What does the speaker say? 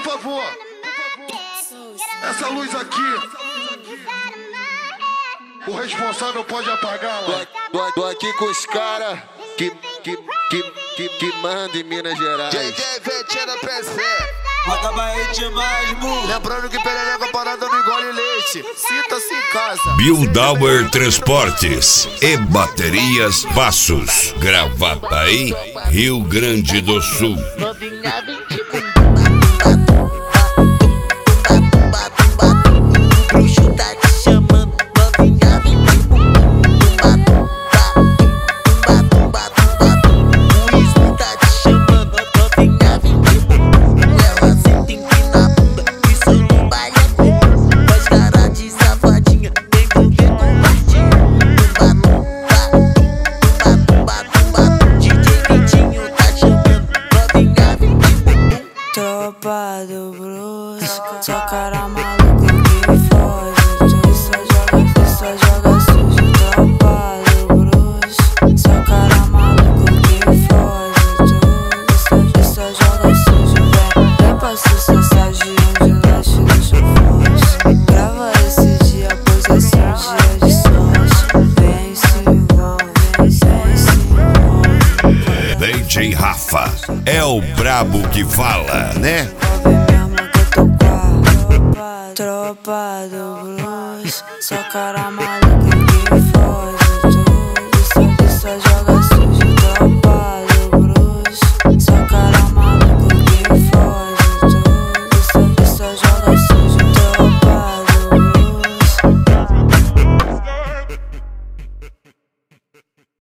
por favor. Essa luz aqui, o responsável pode apagá-la. Tô aqui com os caras que manda em Minas Gerais. JJ Vetina PC. Lembrando que perereca parada não engole leite. Sinta-se em casa. Bildauer Transportes e Baterias Passos, Gravataí, Rio Grande do Sul. Tropa do Blues, só cara maluco que foge. Tu só joga sujo. Tropa do Blues, só cara maluco que foge. Tu só joga sujo. Vem pra sucesso de onde lanche deixa forte. Grava esse dia, pois esse é um dia de sorte. Vem se envolve, DJ Rafa é o brabo que fala, né? Tropa do Blues, só cara maluco que foge. Tu só joga